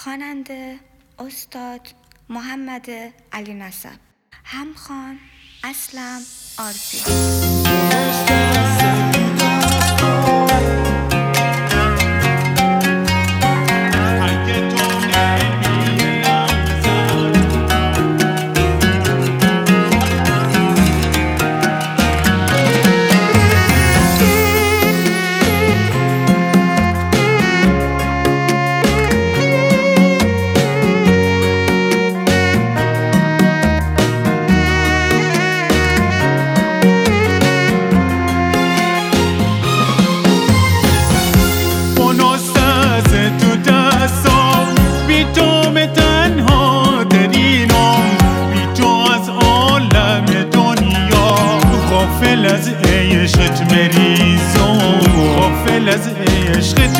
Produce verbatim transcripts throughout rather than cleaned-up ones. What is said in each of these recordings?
خواننده استاد محمد علی نسب، همخوان اسلم عارفی. غافل از عشقت مریضم، غافل از عشقت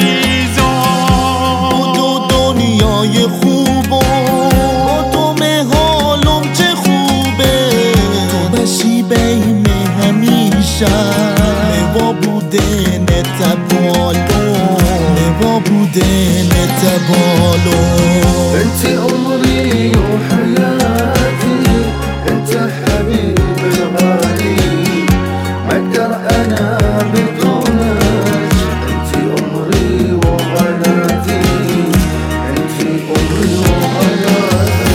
مریضم. دو دنیای خوب و تو حالم چه خوبه، تو بشی بیم همیشه نوا بوده نتبالو، نوا بوده نتبالو. انت عمري وحياتي، انت حبيبي الغالي، ما اقدر انا بدونك. انت عمري وغلايتي، انت عمري وغلايتي.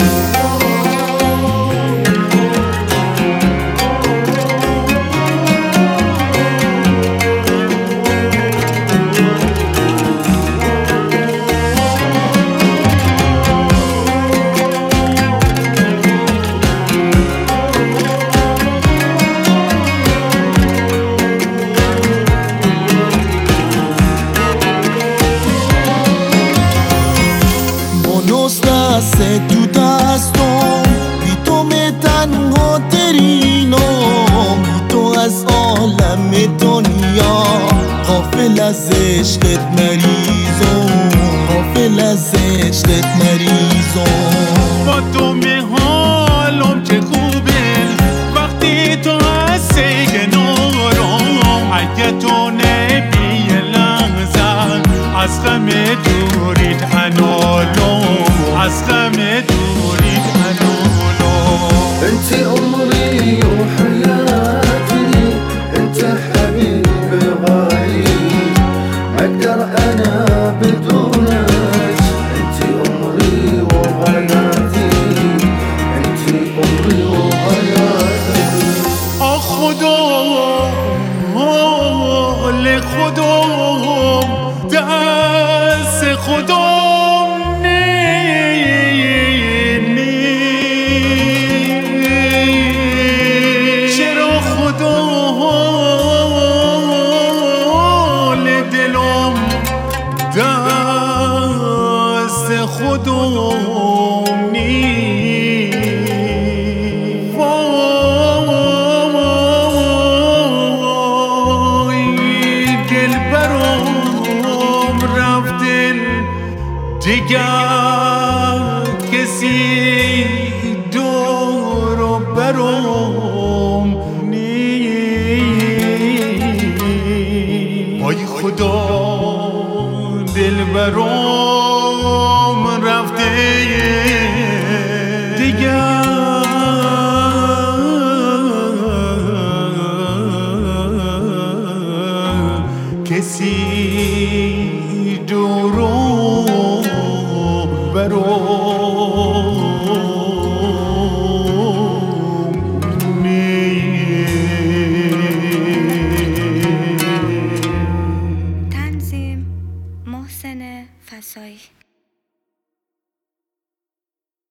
دست تو دستم، بی تو می تنها ترینم، بی تو از عالم دنیا غافل از عشقت مریضم، غافل از عشقت مریضم. با تو می حالم چه خوبه وقتی تو هستی کنارم. اگه تو نبی لحظه از غم دوریت انالم، از غم دوریت انالم. انت عمري وحياتي، انت حبيبي الغالي، ما اقدر انا بدونك. انت عمري وغلايتي، انت عمري وغلايتي. آه خدا لخدا دست خدا خودم نی وای دل برام رفت دل دیگر کسی دور و برام نی. وای خدا دل برام رفته دیگر کسی دور و برام تنظیم محسن فسایی.